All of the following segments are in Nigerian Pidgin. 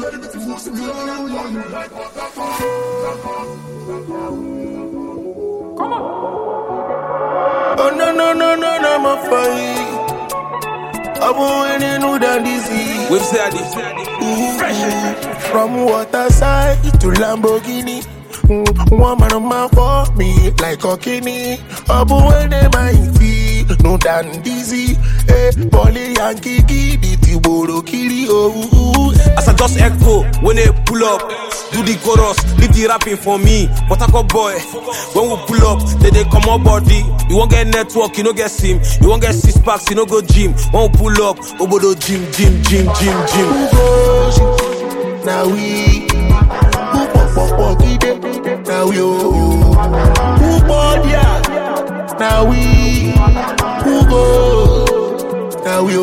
Oh no, my fight. I'm winning new than disease. We've said it. From Waterside to Lamborghini. One man for me like a kidney. I'm winning my feet, no than dizzy. Polly Yankee, the Tiboro Kiri. As I just echo, when they pull up, do the chorus, leave the rapping for me. But I go boy, when we pull up, they come up body. You won't get network, you don't get sim. You won't get 6 packs, you don't go gym. When we pull up, obodo gym. Now we, now we, now we, now we,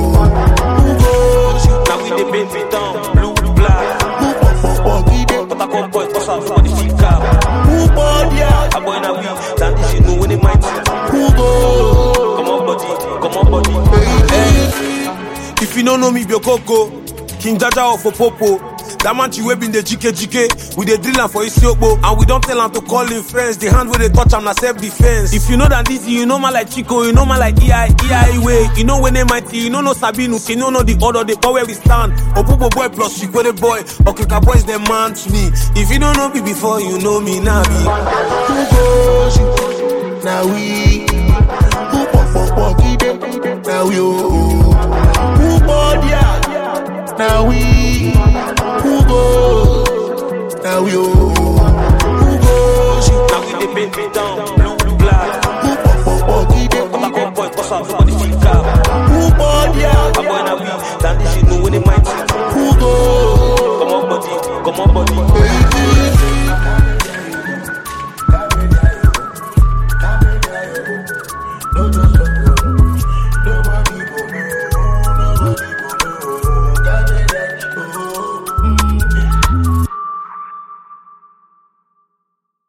the baby down, blue, black. But I go boy, what's up for the chica? I'm going to be, that is you know when it might. Come on, body. Hey. If you don't know me, be a coco. King Jaja or for Popo. That man you been the GK. We dey drill am for Isiopo. And we don't tell him to call him friends. The hand where they touch am na self-defense. If you know that this, you know man like Chico, you know man like EI way. You know when they mighty, you know no Sabinu, you know the order, the power where we stand. Opopo boy plus Chico the boy. Okeka boy is the man to me. If you don't know me before, you know me now. Now we, now we, now we, now we, the baby down, blue, black. But I go boy, what's up for the chica? I'm going to be, that is you know when it might. Come on, body.